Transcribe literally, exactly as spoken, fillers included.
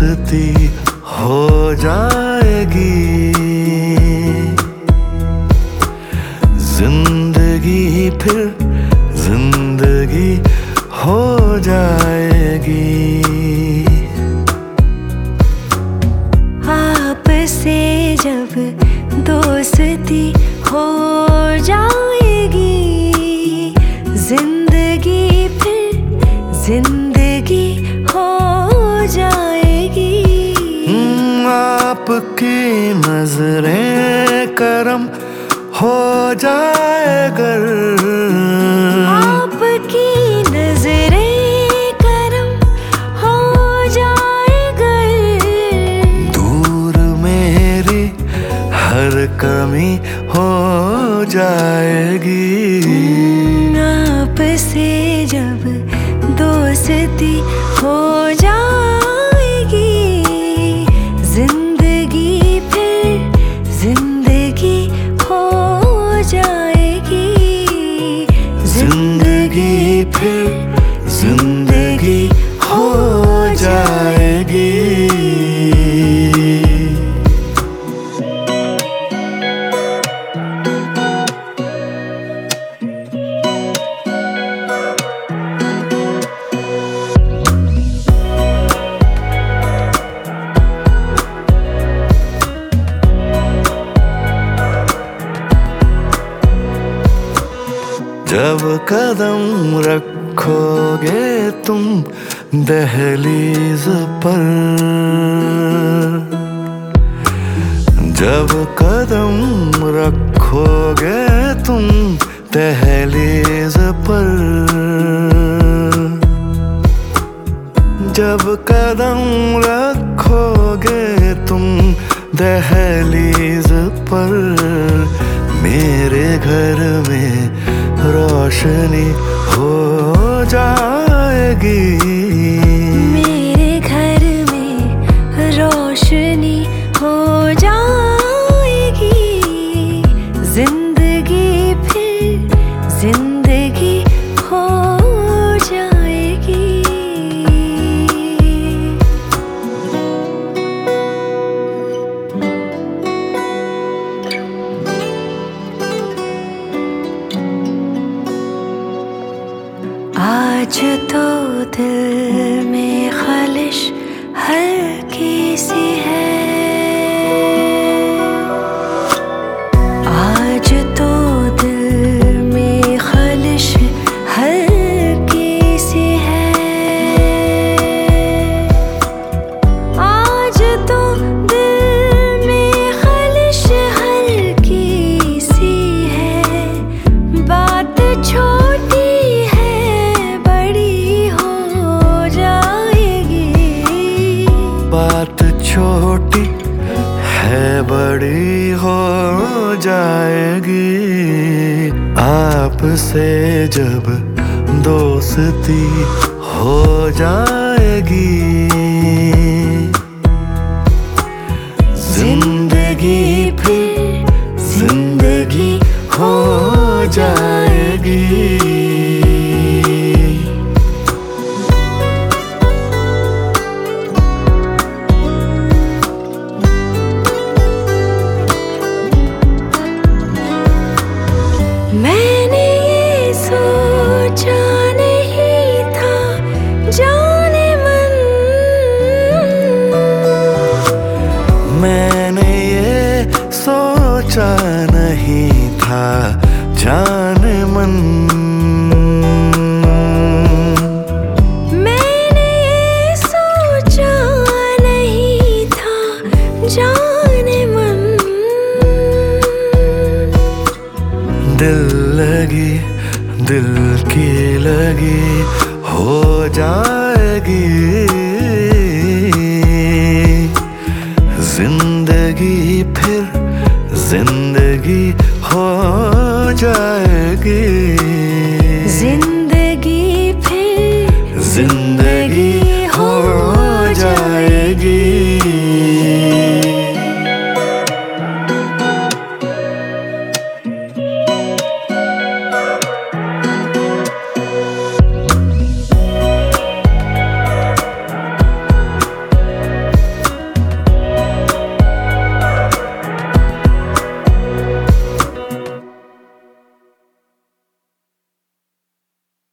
दोस्ती हो जाएगी, जिंदगी फिर जिंदगी हो जाएगी। आपसे जब दोस्ती हो जाएगी, जिंदगी फिर जिंदगी हो जाएगी। आपकी नजरें करम हो जाए अगर, आपकी नजरें करम हो जाए अगर, दूर मेरी हर कमी हो जाएगी। आपसे जब दोस्ती हो जाएगी, जिंदगी फिर जिंदगी हो जाएगी, जिंदगी फिर जिंदगी हो जाएगी। जब कदम रखोगे तुम दहलीज पर, जब कदम रखोगे तुम दहलीज पर, जब कदम रखोगे तुम दहलीज पर, मेरे घर में रोशनी हो जाएगी, मेरे घर में रोशनी हो जाएगी, जिंदगी फिर जिंदगी हो जाएगी। आज तो दिल में ख़लिश हल्की सी है, आज तो दिल में ख़लिश हल्की सी है, आज तो दिल में ख़लिश हल्की सी है, बात छोटी बात छोटी है बड़ी हो जाएगी। आपसे जब दोस्ती हो जाएगी, जिंदगी फिर जिंदगी हो जाएगी। मैंने ये सोचा नहीं था जाने मन, मैंने ये सोचा नहीं था जाने मन, मैंने ये सोचा नहीं था जाने मन, दिल लगी दिल की लगी हो जाएगी, जिंदगी फिर जिंदगी हो जाएगी।